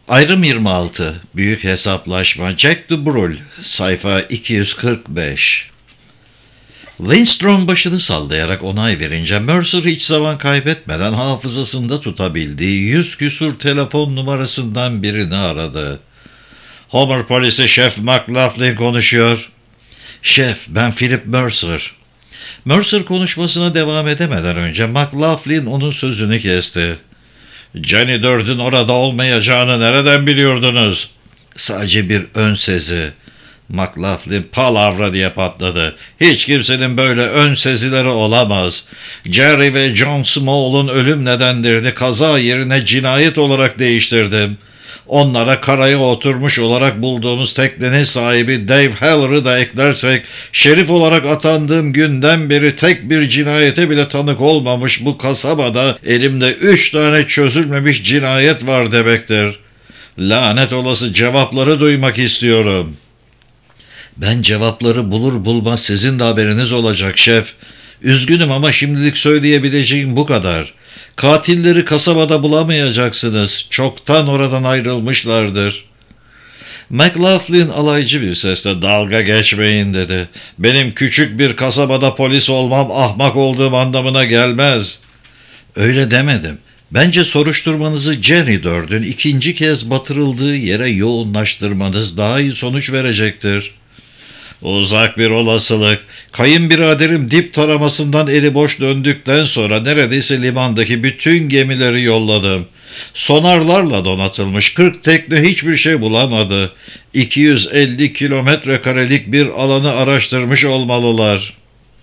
Ayrım 26. Büyük hesaplaşma. Jack the Brul. Sayfa 245. Lindstrom başını sallayarak onay verince Mercer hiç zaman kaybetmeden hafızasında tutabildiği 100 küsur telefon numarasından birini aradı. Homer polisi Şef McLaughlin konuşuyor. Şef, ben Philip Mercer. Mercer konuşmasına devam edemeden önce McLaughlin onun sözünü kesti. Jenny Durd'un orada olmayacağını nereden biliyordunuz? Sadece bir ön sezi. McLaughlin palavra diye patladı. Hiç kimsenin böyle ön sezileri olamaz. Jerry ve John Small'un ölüm nedenlerini kaza yerine cinayet olarak değiştirdim. Onlara karaya oturmuş olarak bulduğumuz teknenin sahibi Dave Heller'ı da eklersek, şerif olarak atandığım günden beri tek bir cinayete bile tanık olmamış bu kasabada elimde 3 tane çözülmemiş cinayet var demektir. Lanet olası cevapları duymak istiyorum. Ben cevapları bulur bulmaz sizin de haberiniz olacak şef. Üzgünüm ama şimdilik söyleyebileceğim bu kadar. Katilleri kasabada bulamayacaksınız. Çoktan oradan ayrılmışlardır. McLaughlin alaycı bir sesle dalga geçmeyin dedi. Benim küçük bir kasabada polis olmam ahmak olduğum anlamına gelmez. Öyle demedim. Bence soruşturmanızı Jenny Durd'un ikinci kez batırıldığı yere yoğunlaştırmanız daha iyi sonuç verecektir. Uzak bir olasılık. Kayınbiraderim dip taramasından eli boş döndükten sonra neredeyse limandaki bütün gemileri yolladım. Sonarlarla donatılmış 40 tekne hiçbir şey bulamadı. 250 kilometre karelik bir alanı araştırmış olmalılar.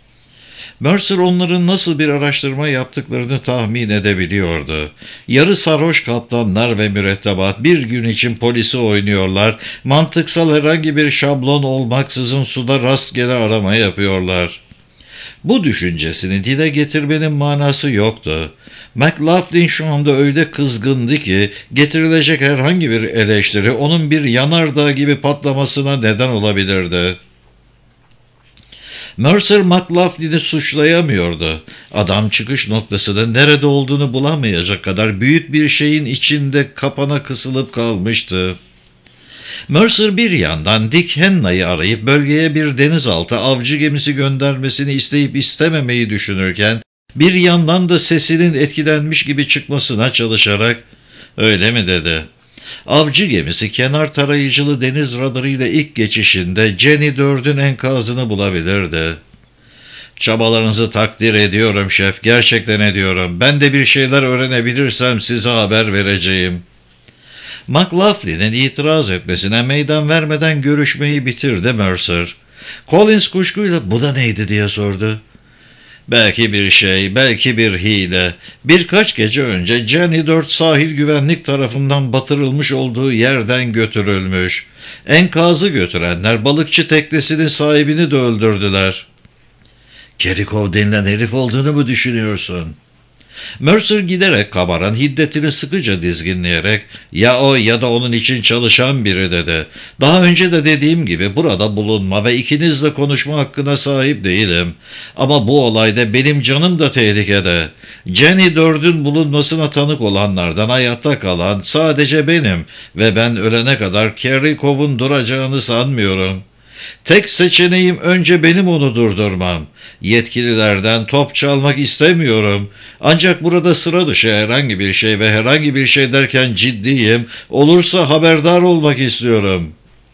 Mercer onların nasıl bir araştırma yaptıklarını tahmin edebiliyordu. Yarı sarhoş kaptanlar ve mürettebat bir gün için polisi oynuyorlar, mantıksal herhangi bir şablon olmaksızın suda rastgele arama yapıyorlar. Bu düşüncesini dile getirmenin manası yoktu. McLaughlin şu anda öyle kızgındı ki getirilecek herhangi bir eleştiri onun bir yanardağ gibi patlamasına neden olabilirdi. Mercer McLaughlin'i suçlayamıyordu. Adam çıkış noktasının nerede olduğunu bulamayacak kadar büyük bir şeyin içinde kapana kısılıp kalmıştı. Mercer bir yandan Dick Henna'yı arayıp bölgeye bir denizaltı avcı gemisi göndermesini isteyip istememeyi düşünürken, bir yandan da sesinin etkilenmiş gibi çıkmasına çalışarak "Öyle mi?" dedi. Avcı gemisi kenar tarayıcılı deniz radarıyla ilk geçişinde Jenny Durd'un enkazını bulabilirdi. Çabalarınızı takdir ediyorum şef, gerçekten ediyorum. Ben de bir şeyler öğrenebilirsem size haber vereceğim. McLaughlin'in itiraz etmesine meydan vermeden görüşmeyi bitirdi Mercer. Collins kuşkuyla "Bu da neydi?" diye sordu. Belki bir şey, belki bir hile. Birkaç gece önce Jenny 4 sahil güvenlik tarafından batırılmış olduğu yerden götürülmüş. Enkazı götürenler balıkçı teknesinin sahibini de öldürdüler. Kerikov denilen herif olduğunu mu düşünüyorsun? Mercer giderek kabaran hiddetini sıkıca dizginleyerek "Ya o ya da onun için çalışan biri" dedi. "Daha önce de dediğim gibi burada bulunma ve ikinizle konuşma hakkına sahip değilim. Ama bu olayda benim canım da tehlikede. Jenny Durd'un bulunmasına tanık olanlardan hayatta kalan sadece benim ve ben ölene kadar Kerikov'un duracağını sanmıyorum. Tek seçeneğim önce benim onu durdurmam. Yetkililerden top çalmak istemiyorum. Ancak burada sıra dışı herhangi bir şey ve herhangi bir şey derken ciddiyim. Olursa haberdar olmak istiyorum."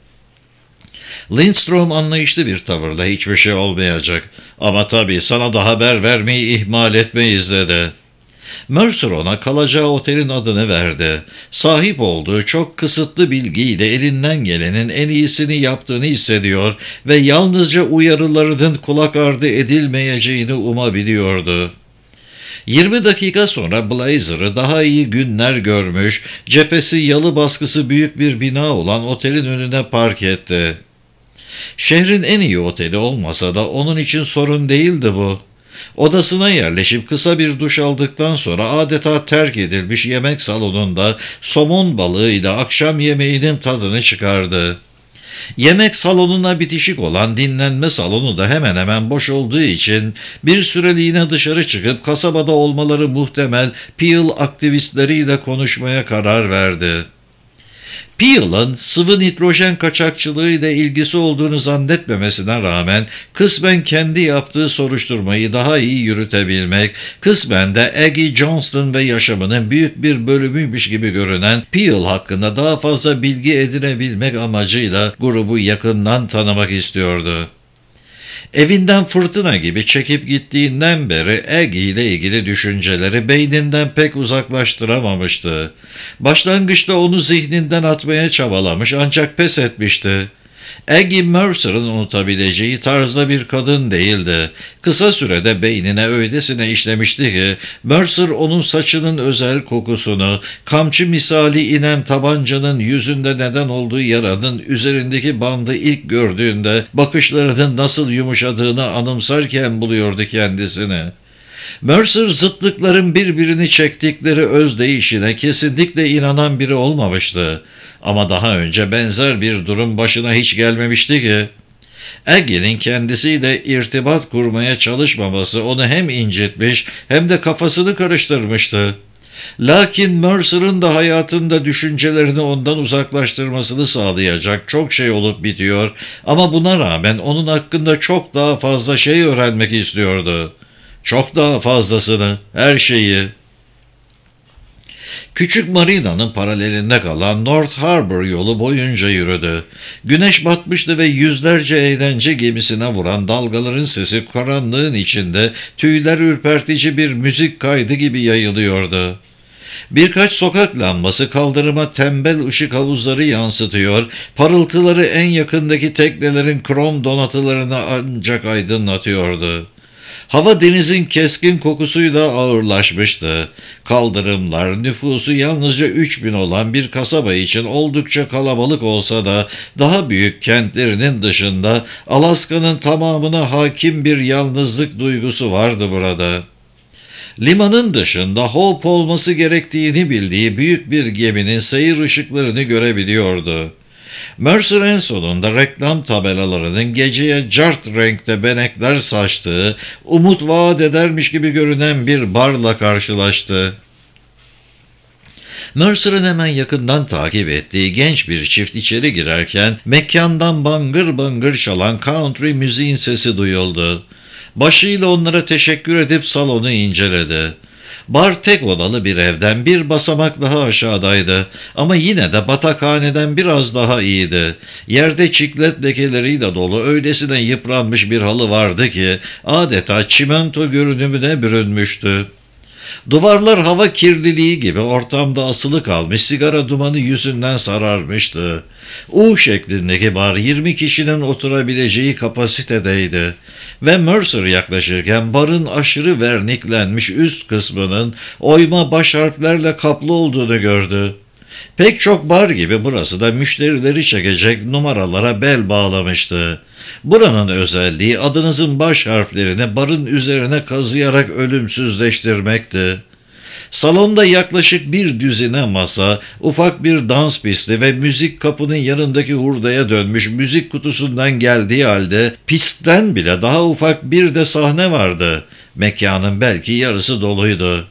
Lindstrom anlayışlı bir tavırla "Hiçbir şey olmayacak. Ama tabii sana da haber vermeyi ihmal etmeyiz" dedi. Mercer ona kalacağı otelin adını verdi. Sahip olduğu çok kısıtlı bilgiyle elinden gelenin en iyisini yaptığını hissediyor ve yalnızca uyarılarının kulak ardı edilmeyeceğini umabiliyordu. 20 dakika sonra Blazer'ı daha iyi günler görmüş, cephesi yalı baskısı büyük bir bina olan otelin önüne park etti. Şehrin en iyi oteli olmasa da onun için sorun değildi bu. Odasına yerleşip kısa bir duş aldıktan sonra adeta terk edilmiş yemek salonunda somon balığıyla akşam yemeğinin tadını çıkardı. Yemek salonuna bitişik olan dinlenme salonu da hemen hemen boş olduğu için bir süreliğine dışarı çıkıp kasabada olmaları muhtemel Peel aktivistleriyle konuşmaya karar verdi. Peele'ın sıvı nitrojen kaçakçılığı ile ilgisi olduğunu zannetmemesine rağmen kısmen kendi yaptığı soruşturmayı daha iyi yürütebilmek, kısmen de Aggie Johnston ve yaşamının büyük bir bölümüymüş gibi görünen Peele hakkında daha fazla bilgi edinebilmek amacıyla grubu yakından tanımak istiyordu. Evinden fırtına gibi çekip gittiğinden beri Aggie ile ilgili düşünceleri beyninden pek uzaklaştıramamıştı. Başlangıçta onu zihninden atmaya çabalamış ancak pes etmişti. Aggie Mercer'ın unutabileceği tarzda bir kadın değildi. Kısa sürede beynine öylesine işlemişti ki Mercer onun saçının özel kokusunu, kamçı misali inen tabancanın yüzünde neden olduğu yaranın üzerindeki bandı ilk gördüğünde bakışlarının nasıl yumuşadığını anımsarken buluyordu kendisini. Mercer zıtlıkların birbirini çektikleri özdeyişine kesinlikle inanan biri olmamıştı. Ama daha önce benzer bir durum başına hiç gelmemişti ki. Aggie'nin kendisiyle irtibat kurmaya çalışmaması onu hem incitmiş hem de kafasını karıştırmıştı. Lakin Mercer'ın da hayatında düşüncelerini ondan uzaklaştırmasını sağlayacak çok şey olup bitiyor ama buna rağmen onun hakkında çok daha fazla şey öğrenmek istiyordu. Çok daha fazlasını, her şeyi. Küçük marinanın paralelinde kalan North Harbor yolu boyunca yürüdü. Güneş batmıştı ve yüzlerce eğlence gemisine vuran dalgaların sesi karanlığın içinde tüyler ürpertici bir müzik kaydı gibi yayılıyordu. Birkaç sokak lambası kaldırıma tembel ışık havuzları yansıtıyor, parıltıları en yakındaki teknelerin krom donatılarını ancak aydınlatıyordu. Hava denizin keskin kokusuyla ağırlaşmıştı. Kaldırımlar nüfusu yalnızca 3000 olan bir kasaba için oldukça kalabalık olsa da daha büyük kentlerinin dışında Alaska'nın tamamına hakim bir yalnızlık duygusu vardı burada. Limanın dışında Hope olması gerektiğini bildiği büyük bir geminin seyir ışıklarını görebiliyordu. Mercer en sonunda reklam tabelalarının geceye cart renkte benekler saçtığı, umut vaat edermiş gibi görünen bir barla karşılaştı. Mercer'ın hemen yakından takip ettiği genç bir çift içeri girerken mekkandan bangır bangır çalan country müziğin sesi duyuldu. Başıyla onlara teşekkür edip salonu inceledi. Bar tek odalı bir evden bir basamak daha aşağıdaydı ama yine de batakhaneden biraz daha iyiydi. Yerde çiklet lekeleriyle dolu öylesine yıpranmış bir halı vardı ki adeta çimento görünümüne bürünmüştü. Duvarlar hava kirliliği gibi ortamda asılı kalmış sigara dumanı yüzünden sararmıştı. U şeklindeki bar 20 kişinin oturabileceği kapasitedeydi. Ve Mercer yaklaşırken barın aşırı verniklenmiş üst kısmının oyma baş harflerle kaplı olduğunu gördü. Pek çok bar gibi burası da müşterileri çekecek numaralara bel bağlamıştı. Buranın özelliği adınızın baş harflerini barın üzerine kazıyarak ölümsüzleştirmekti. Salonda yaklaşık bir düzine masa, ufak bir dans pisti ve müzik kapının yanındaki hurdaya dönmüş müzik kutusundan geldiği halde pistten bile daha ufak bir de sahne vardı. Mekanın belki yarısı doluydu.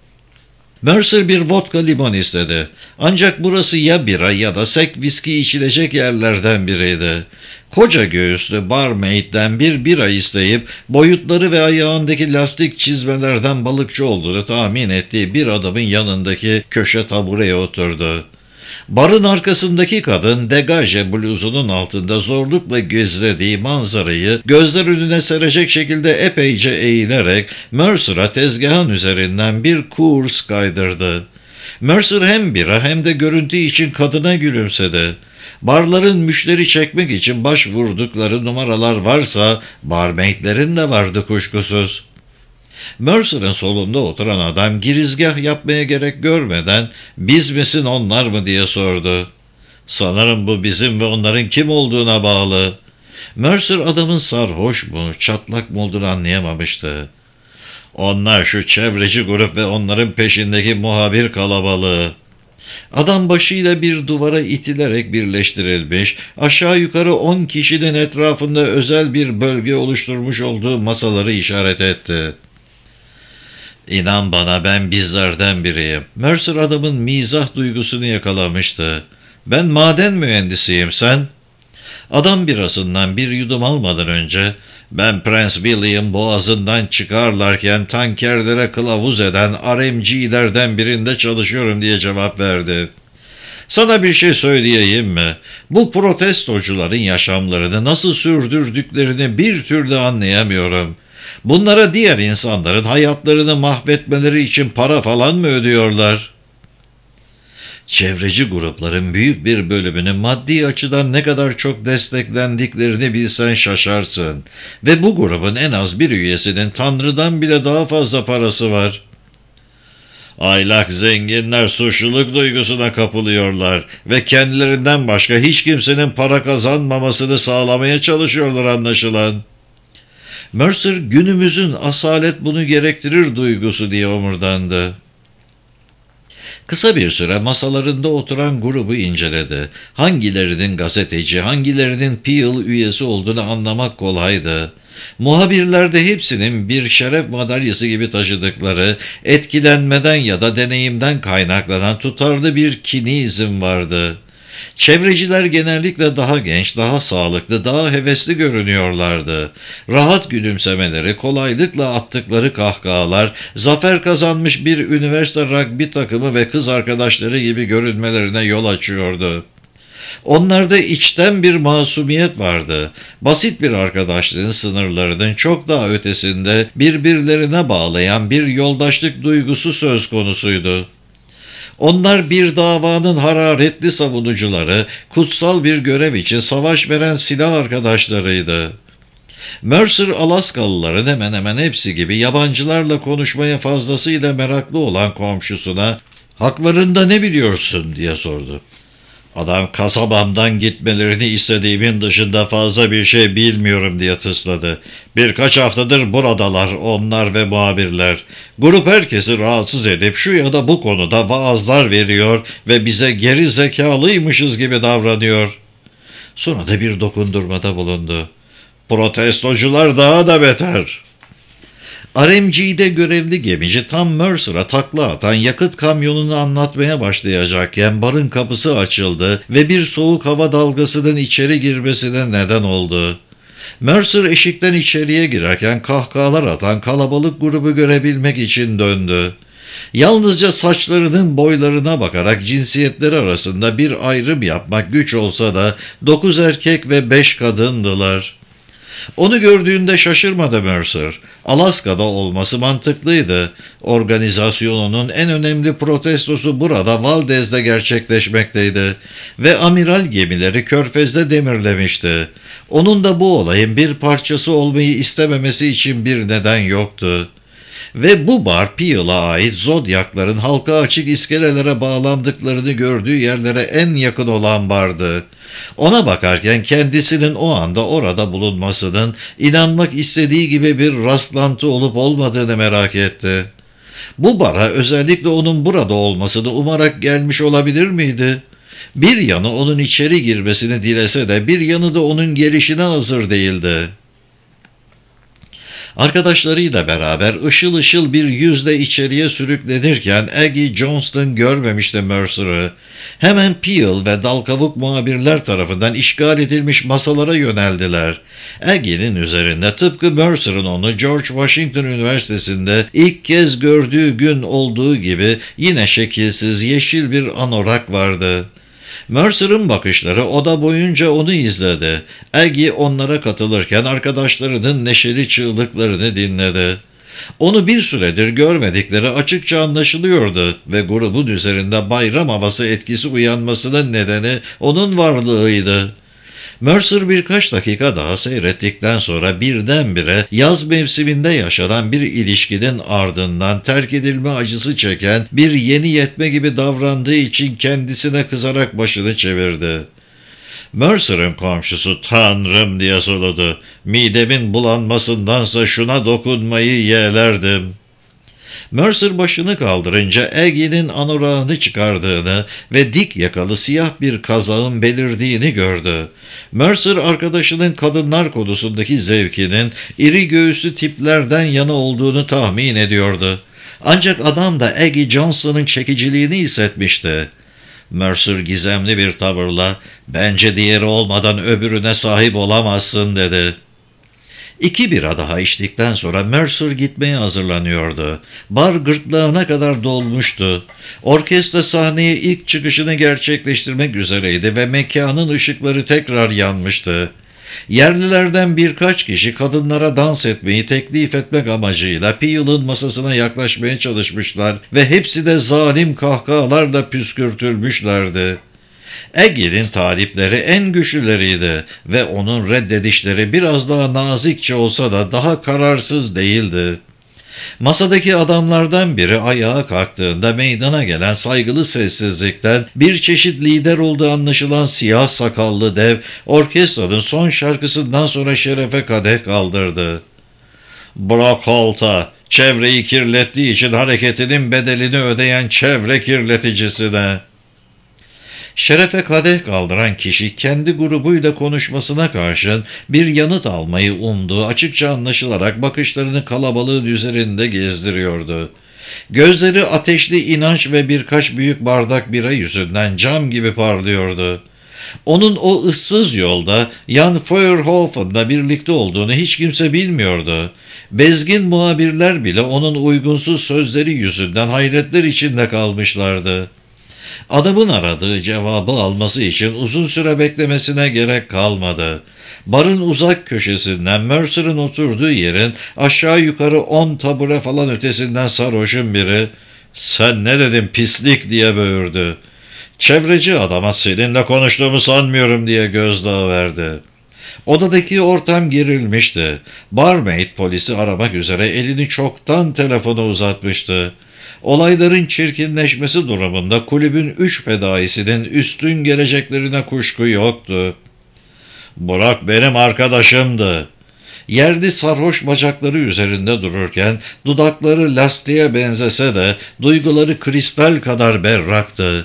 Mercer bir vodka limon istedi. Ancak burası ya bira ya da sek viski içilecek yerlerden biriydi. Koca göğüslü barmaid'den bir bira isteyip boyutları ve ayağındaki lastik çizmelerden balıkçı olduğunu tahmin ettiği bir adamın yanındaki köşe tabureye oturdu. Barın arkasındaki kadın degaje bluzunun altında zorlukla gözlediği manzarayı gözler önüne serecek şekilde epeyce eğilerek Mercer'a tezgahın üzerinden bir kurs kaydırdı. Mercer hem bira hem de görüntü için kadına gülümsedi. Barların müşteri çekmek için başvurdukları numaralar varsa barmaidlerin de vardı kuşkusuz. Mercer'ın solunda oturan adam girizgah yapmaya gerek görmeden biz misin onlar mı diye sordu. Sanırım bu bizim ve onların kim olduğuna bağlı. Mercer adamın sarhoş mu, çatlak mı olduğunu anlayamamıştı. Onlar şu çevreci grup ve onların peşindeki muhabir kalabalığı. Adam başıyla bir duvara itilerek birleştirilmiş, aşağı yukarı 10 kişinin etrafında özel bir bölge oluşturmuş olduğu masaları işaret etti. İnan bana ben bizlerden biriyim. Mercer adamın mizah duygusunu yakalamıştı. Ben maden mühendisiyim, sen? Adam birasından bir yudum almadan önce, ben Prince William boğazından çıkarlarken tankerlere kılavuz eden RMG'lerden birinde çalışıyorum diye cevap verdi. Sana bir şey söyleyeyim mi? Bu protestocuların yaşamlarını nasıl sürdürdüklerini bir türlü anlayamıyorum. Bunlara diğer insanların hayatlarını mahvetmeleri için para falan mı ödüyorlar? Çevreci grupların büyük bir bölümünün maddi açıdan ne kadar çok desteklendiklerini bilsen şaşarsın. Ve bu grubun en az bir üyesinin Tanrı'dan bile daha fazla parası var. Aylak zenginler suçluluk duygusuna kapılıyorlar ve kendilerinden başka hiç kimsenin para kazanmamasını sağlamaya çalışıyorlar anlaşılan. Mercer günümüzün asalet bunu gerektirir duygusu diye omurdandı. Kısa bir süre masalarında oturan grubu inceledi. Hangilerinin gazeteci, hangilerinin Peel üyesi olduğunu anlamak kolaydı. Muhabirlerde hepsinin bir şeref madalyası gibi taşıdıkları, etkilenmeden ya da deneyimden kaynaklanan tutarlı bir kinizm vardı. Çevreciler genellikle daha genç, daha sağlıklı, daha hevesli görünüyorlardı. Rahat gülümsemeleri, kolaylıkla attıkları kahkahalar, zafer kazanmış bir üniversite rugby takımı ve kız arkadaşları gibi görünmelerine yol açıyordu. Onlarda içten bir masumiyet vardı. Basit bir arkadaşlığın sınırlarının çok daha ötesinde birbirlerine bağlayan bir yoldaşlık duygusu söz konusuydu. Onlar bir davanın hararetli savunucuları, kutsal bir görev için savaş veren silah arkadaşlarıydı. Mercer, Alaskalıların hemen hemen hepsi gibi yabancılarla konuşmaya fazlasıyla meraklı olan komşusuna "Haklarında ne biliyorsun?" diye sordu. Adam kasabamdan gitmelerini istediğimin dışında fazla bir şey bilmiyorum diye tısladı. Birkaç haftadır buradalar onlar ve muhabirler. Grup herkesi rahatsız edip şu ya da bu konuda vaazlar veriyor ve bize geri zekalıymışız gibi davranıyor. Sonra da bir dokundurmada bulundu. Protestocular daha da beter. RMG'de görevli gemici tam Mercer'a takla atan yakıt kamyonunu anlatmaya başlayacakken barın kapısı açıldı ve bir soğuk hava dalgasının içeri girmesine neden oldu. Mercer eşikten içeriye girerken kahkahalar atan kalabalık grubu görebilmek için döndü. Yalnızca saçlarının boylarına bakarak cinsiyetleri arasında bir ayrım yapmak güç olsa da 9 erkek ve 5 kadındılar. Onu gördüğünde şaşırmadı Mercer. Alaska'da olması mantıklıydı. Organizasyonunun en önemli protestosu burada Valdez'de gerçekleşmekteydi ve amiral gemileri Körfez'de demirlemişti. Onun da bu olayın bir parçası olmayı istememesi için bir neden yoktu. Ve bu bar Peel'a ait Zodyakların halka açık iskelelere bağlandıklarını gördüğü yerlere en yakın olan bardı. Ona bakarken kendisinin o anda orada bulunmasının inanmak istediği gibi bir rastlantı olup olmadığını merak etti. Bu bara özellikle onun burada olmasını umarak gelmiş olabilir miydi? Bir yanı onun içeri girmesini dilese de bir yanı da onun gelişine hazır değildi. Arkadaşlarıyla beraber ışıl ışıl bir yüzle içeriye sürüklenirken Aggie Johnston görmemişti Mercer'ı. Hemen Peel ve dalkavuk muhabirler tarafından işgal edilmiş masalara yöneldiler. Aggie'nin üzerinde tıpkı Mercer'ın onu George Washington Üniversitesi'nde ilk kez gördüğü gün olduğu gibi yine şekilsiz yeşil bir anorak vardı. Mercer'ın bakışları oda boyunca onu izledi. Aggie onlara katılırken arkadaşlarının neşeli çığlıklarını dinledi. Onu bir süredir görmedikleri açıkça anlaşılıyordu ve grubun üzerinde bayram havası etkisi uyanmasının nedeni onun varlığıydı. Mercer birkaç dakika daha seyrettikten sonra birdenbire yaz mevsiminde yaşanan bir ilişkinin ardından terk edilme acısı çeken bir yeni yetme gibi davrandığı için kendisine kızarak başını çevirdi. Mercer'ın komşusu "Tanrım" diye soludu. "Midemin bulanmasındansa şuna dokunmayı yeğlerdim." Mercer başını kaldırınca Aggie'nin anorağını çıkardığını ve dik yakalı siyah bir kazağın belirdiğini gördü. Mercer arkadaşının kadınlar konusundaki zevkinin iri göğüslü tiplerden yana olduğunu tahmin ediyordu. Ancak adam da Aggie Johnson'ın çekiciliğini hissetmişti. Mercer gizemli bir tavırla, "Bence diğeri olmadan öbürüne sahip olamazsın," dedi. 2 bira daha içtikten sonra Mercer gitmeye hazırlanıyordu. Bar gırtlağına kadar dolmuştu. Orkestra sahneye ilk çıkışını gerçekleştirmek üzereydi ve mekanın ışıkları tekrar yanmıştı. Yerlilerden birkaç kişi kadınlara dans etmeyi teklif etmek amacıyla Peele'ın masasına yaklaşmaya çalışmışlar ve hepsi de zalim kahkahalarla püskürtülmüşlerdi. Eggie'nin talipleri en güçlüleriydi ve onun reddedişleri biraz daha nazikçe olsa da daha kararsız değildi. Masadaki adamlardan biri ayağa kalktığında meydana gelen saygılı sessizlikten bir çeşit lider olduğu anlaşılan siyah sakallı dev orkestranın son şarkısından sonra şerefe kadeh kaldırdı. "Bırak Holt'a, çevreyi kirlettiği için hareketinin bedelini ödeyen çevre kirleticisine." Şerefe kadeh kaldıran kişi kendi grubuyla konuşmasına karşın bir yanıt almayı umduğu açıkça anlaşılarak bakışlarını kalabalığın üzerinde gezdiriyordu. Gözleri ateşli inanç ve birkaç büyük bardak bira yüzünden cam gibi parlıyordu. Onun o ıssız yolda Jan Feuerhofen'la birlikte olduğunu hiç kimse bilmiyordu. Bezgin muhabirler bile onun uygunsuz sözleri yüzünden hayretler içinde kalmışlardı. Adamın aradığı cevabı alması için uzun süre beklemesine gerek kalmadı. Barın uzak köşesinden Mercer'ın oturduğu yerin aşağı yukarı 10 tabure falan ötesinden sarhoşun biri "Sen ne dedin pislik?" diye böğürdü. Çevreci adama "Seninle konuştuğumu sanmıyorum," diye gözdağı verdi. Odadaki ortam gerilmişti. Barmaid polisi aramak üzere elini çoktan telefona uzatmıştı. Olayların çirkinleşmesi durumunda kulübün 3 fedaisinin üstün geleceklerine kuşku yoktu. "Burak benim arkadaşımdı." Yerli sarhoş bacakları üzerinde dururken dudakları lastiğe benzese de duyguları kristal kadar berraktı.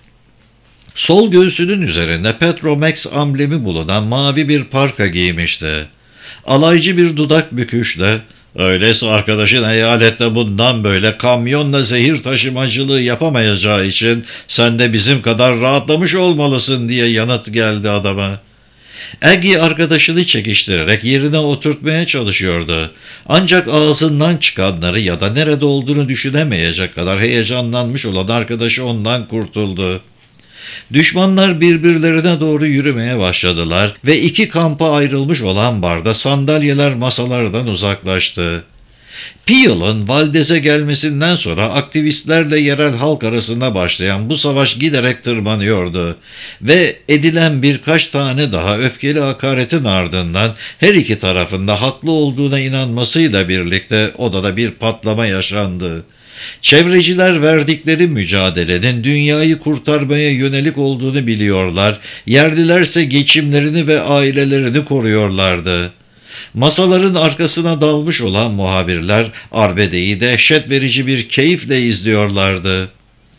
Sol göğsünün üzerinde Petromax amblemi bulunan mavi bir parka giymişti. Alaycı bir dudak büküşle "Öyleyse arkadaşın eyalette bundan böyle kamyonla zehir taşımacılığı yapamayacağı için sen de bizim kadar rahatlamış olmalısın," diye yanıt geldi adama. Aggie arkadaşını çekiştirerek yerine oturtmaya çalışıyordu. Ancak ağzından çıkanları ya da nerede olduğunu düşünemeyecek kadar heyecanlanmış olan arkadaşı ondan kurtuldu. Düşmanlar birbirlerine doğru yürümeye başladılar ve 2 kampa ayrılmış olan barda sandalyeler masalardan uzaklaştı. Peele'ın Valdez'e gelmesinden sonra aktivistlerle yerel halk arasında başlayan bu savaş giderek tırmanıyordu ve edilen birkaç tane daha öfkeli hakaretin ardından her iki tarafında haklı olduğuna inanmasıyla birlikte odada bir patlama yaşandı. Çevreciler verdikleri mücadelenin dünyayı kurtarmaya yönelik olduğunu biliyorlar, yerlilerse geçimlerini ve ailelerini koruyorlardı. Masaların arkasına dalmış olan muhabirler arbedeyi dehşet verici bir keyifle izliyorlardı.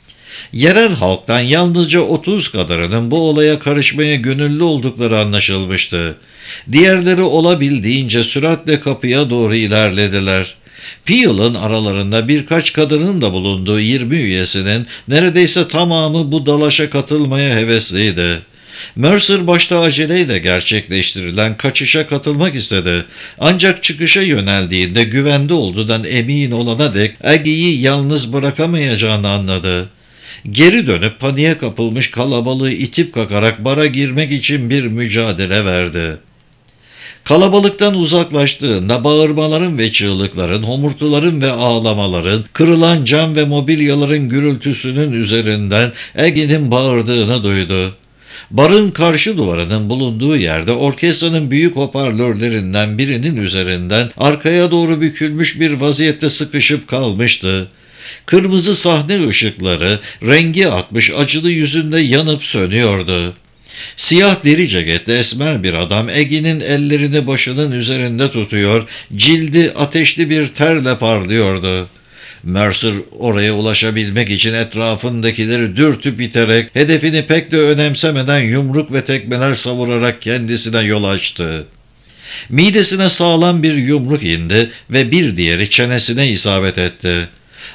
Yerel halktan yalnızca 30 kadarının bu olaya karışmaya gönüllü oldukları anlaşılmıştı. Diğerleri olabildiğince süratle kapıya doğru ilerlediler. Peele'ın aralarında birkaç kadının da bulunduğu 20 üyesinin neredeyse tamamı bu dalaşa katılmaya hevesliydi. Mercer başta aceleyle gerçekleştirilen kaçışa katılmak istedi. Ancak çıkışa yöneldiğinde güvende olduğundan emin olana dek Aggie'yi yalnız bırakamayacağını anladı. Geri dönüp paniğe kapılmış kalabalığı itip kakarak bara girmek için bir mücadele verdi. Kalabalıktan uzaklaştığında bağırmaların ve çığlıkların, homurtuların ve ağlamaların, kırılan cam ve mobilyaların gürültüsünün üzerinden Aggie'nin bağırdığını duydu. Barın karşı duvarının bulunduğu yerde orkestranın büyük hoparlörlerinden birinin üzerinden arkaya doğru bükülmüş bir vaziyette sıkışıp kalmıştı. Kırmızı sahne ışıkları rengi atmış acılı yüzünde yanıp sönüyordu. Siyah deri ceketli esmer bir adam Aggie'nin ellerini başının üzerinde tutuyor, cildi ateşli bir terle parlıyordu. Mercer oraya ulaşabilmek için etrafındakileri dürtüp iterek, hedefini pek de önemsemeden yumruk ve tekmeler savurarak kendisine yol açtı. Midesine sağlam bir yumruk indi ve bir diğeri çenesine isabet etti.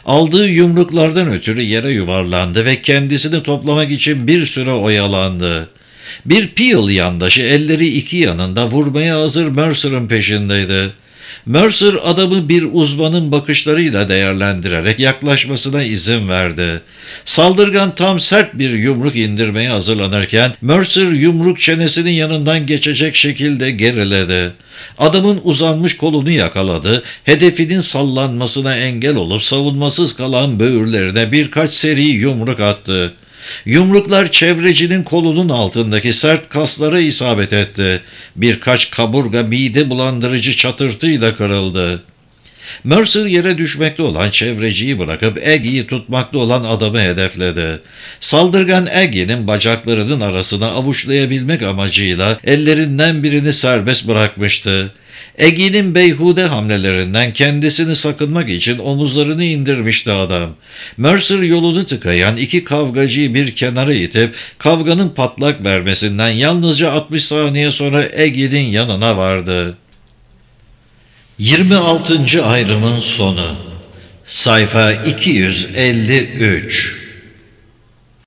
Aldığı yumruklardan ötürü yere yuvarlandı ve kendisini toplamak için bir süre oyalandı. Bir Peel yandaşı elleri iki yanında vurmaya hazır Mercer'ın peşindeydi. Mercer adamı bir uzmanın bakışlarıyla değerlendirerek yaklaşmasına izin verdi. Saldırgan tam sert bir yumruk indirmeye hazırlanırken Mercer yumruk çenesinin yanından geçecek şekilde geriledi. Adamın uzanmış kolunu yakaladı, hedefinin sallanmasına engel olup savunmasız kalan böğürlerine birkaç seri yumruk attı. Yumruklar çevrecinin kolunun altındaki sert kaslara isabet etti. Birkaç kaburga mide bulandırıcı çatırtıyla kırıldı. Mercer yere düşmekte olan çevreciyi bırakıp Aggie'yi tutmakta olan adamı hedefledi. Saldırgan Aggie'nin bacaklarının arasına avuçlayabilmek amacıyla ellerinden birini serbest bırakmıştı. Aggie'nin beyhude hamlelerinden kendisini sakınmak için omuzlarını indirmişti adam. Mercer yolunu tıkayan iki kavgacıyı bir kenara itip kavganın patlak vermesinden yalnızca 60 saniye sonra Aggie'nin yanına vardı. 26. ayrımın sonu. Sayfa 253.